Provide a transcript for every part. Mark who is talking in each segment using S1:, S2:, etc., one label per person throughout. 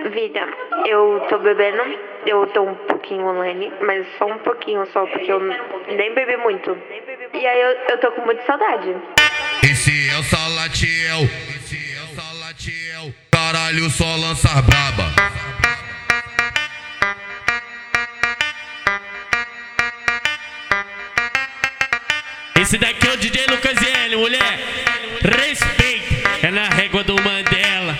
S1: Vida, eu tô bebendo, eu tô um pouquinho online, mas só um pouquinho só, porque eu nem bebi muito. E aí eu tô com muita saudade.
S2: Esse é o Salatiel, esse é o Salatiel, caralho, só lança braba.
S3: Esse daqui é o DJ Lucas L, mulher, respeita, é na régua do Mandela.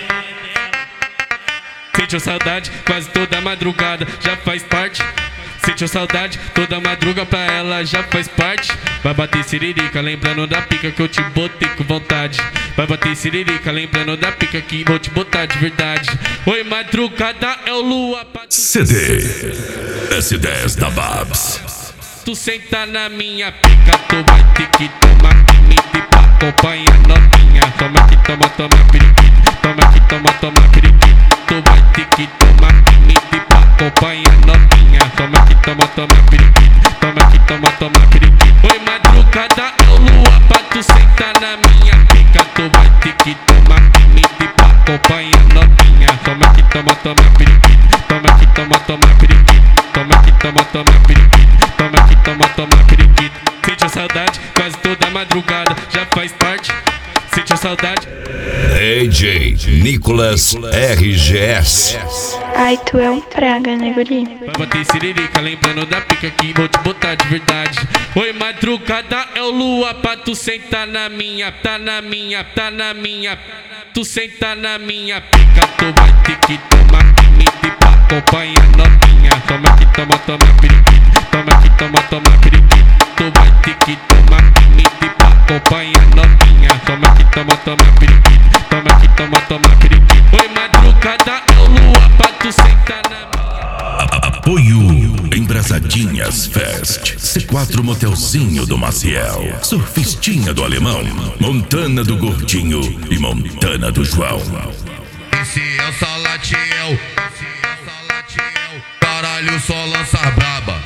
S3: Sentiu saudade quase toda madrugada, já faz parte. Sentiu saudade toda madruga pra ela, já faz parte. Vai bater siririca, lembrando da pica que eu te botei com vontade. Vai bater siririca, lembrando da pica que vou te botar de verdade. Oi, madrugada é o lua pra tu...
S4: CD S10 da Babs.
S3: Tu senta na minha pica, tu vai ter que tomar limite pra acompanhar novinha. Toma que toma, toma periquito. Toma que toma, toma periquito. Tu vai ter que tomar limite pra acompanhar novinha. Toma que toma, toma periquito. Toma que toma, toma periquito. Oi, madrugada é o lua pra tu sentar na minha pica. Tu vai ter que tomar limite pra acompanhar novinha. Toma que toma, toma periquito. Toma que toma, toma periquito. Toma que toma, toma periquito. Toma que toma, toma periquito. Sentiu saudade quase toda madrugada, já faz parte. Sentiu saudade.
S4: DJ Nicolas RGS.
S1: Ai, tu é um praga, né, guri?
S3: Vai bater siririca, lembrando da pica que vou te botar de verdade. Oi, madrugada é o lua pra tu sentar na minha, tá na minha, tá na minha. Tu senta na minha pica, tu vai ter que tomar limite pra acompanhar novinha. Toma que toma, toma periquito. Toma que toma, toma periquito. Tu vai ter que tomar limite pra acompanhar novinha. Toma que toma, toma periquito. Toma que toma, toma periquito. Oi, madrugada é o lua pra tu sentar na minha.
S4: Apoio Embrasadinhas Fest, C4 Motelzinho do Maciel, Surfistinha do Alemão, Montana do Gordinho e Montana do João.
S2: Esse é o Salatiel, esse é o Salatiel, caralho, só lança braba.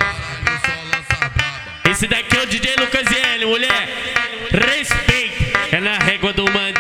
S3: Esse daqui é o DJ Lucas L, mulher, respeita, é na régua do Mandela.